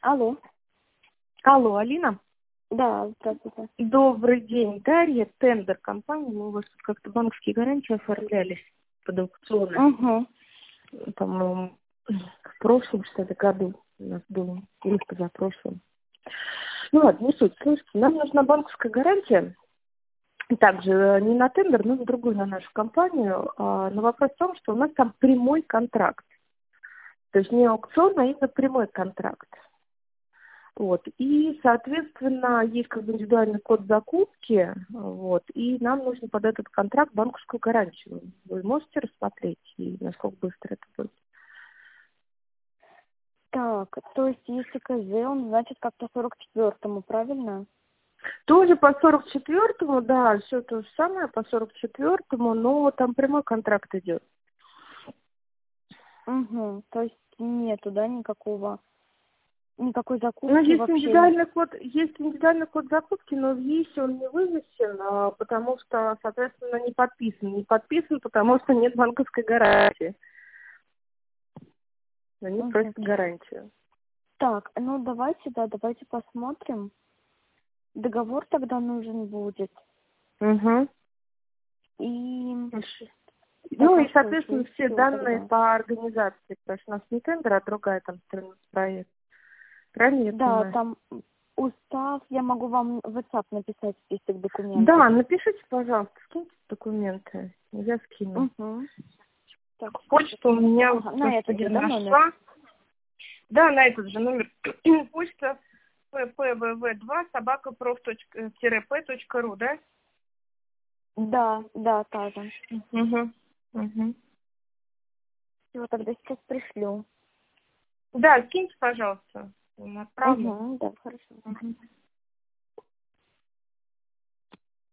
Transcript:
Алло. Алло, Алина? Да, здравствуйте. Добрый день, Дарья, тендер компания. Мы у вас тут как-то банковские гарантии оформлялись под аукционы. Угу. По-моему, в прошлом, что ли, году у нас было, или в позапрошлом. Ну ладно, не суть. Слушайте, нам нужна банковская гарантия. Также не на тендер, но на другую, на нашу компанию. Но вопрос в том, что у нас там прямой контракт. То есть не аукцион, а именно прямой контракт. Вот. И, соответственно, есть как бы индивидуальный код закупки, вот, и нам нужно под этот контракт банковскую гарантию. Вы можете рассмотреть, и насколько быстро это будет? Так, то есть если КЗ, он значит как по 44-му, правильно? Тоже по 44-му, да, все то же самое, по 44-му, но там прямой контракт идет. Угу. То есть нету, да, никакой закупки Ну, есть вообще. индивидуальный код закупки, но в ЕИСе он не вынесен, потому что, соответственно, не подписан. Не подписан, потому что нет банковской гарантии. Они Угу. просят гарантию. Так, ну давайте посмотрим. Договор тогда нужен будет. Угу. И Ну заказ и, соответственно, получил все все данные тогда. по организации, потому что у нас не тендер, а другая там страница проект. Правильно я Да, понимаю? там устав, я могу вам в WhatsApp написать список документов. Да, напишите, пожалуйста, скиньте документы. Я скину. Угу. Так, Почту у секунду. меня, вот Ага, на просто этот же, я да, номер? нашла. Да, на этот же номер. Почта ppvv2 собакапроф.п.ру, да? Да, та же. Угу. Угу. Все, тогда сейчас пришлю. Да, скиньте, пожалуйста. Отправлю. Угу, да, хорошо. Угу.